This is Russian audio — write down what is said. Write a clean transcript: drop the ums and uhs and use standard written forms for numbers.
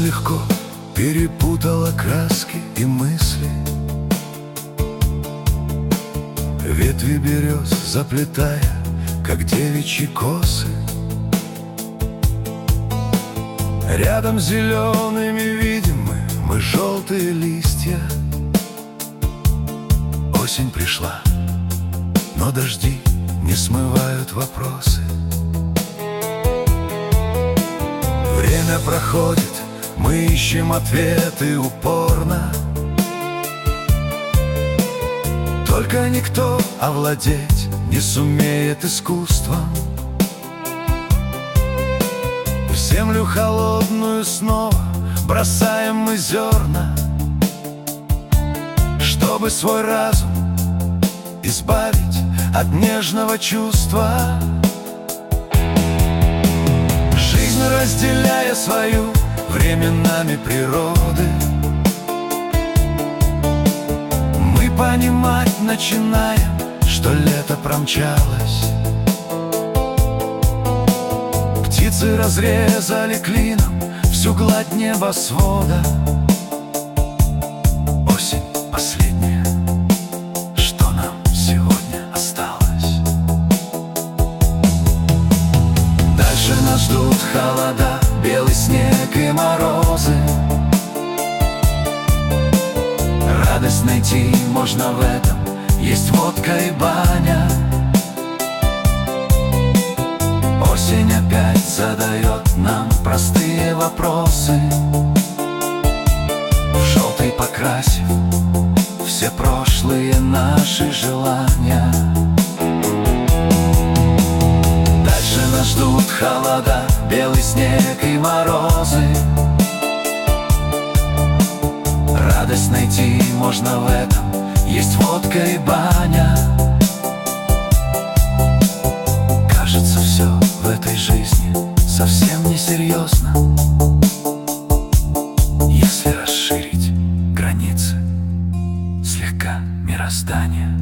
легко перепутала краски и мысли. Ветви берез заплетая, как девичьи косы. Рядом зелеными видим мы желтые листья. Осень пришла, но дожди не смывают вопросы. Время проходит, мы ищем ответы упорно. Только никто овладеть не сумеет искусством. В землю холодную снова бросаем мы зерна, чтобы свой разум избавить от нежного чувства. Жизнь, разделяя свою временами природы, мы понимать начинаем, что лето промчалось. Птицы разрезали клином всю гладь небосвода. Осень последняя, что нам сегодня осталось. Дальше нас ждут холода, белый снег и морозы. Радость найти можно в этом, есть водка и баня. Осень опять задает нам простые вопросы, в желтый покрасив все прошлые наши желания. Дальше нас ждут холода, белый снег и морозы. Радость найти можно в этом, есть водка и баня. Кажется, все в этой жизни совсем несерьезно, если расширить границы слегка мироздания.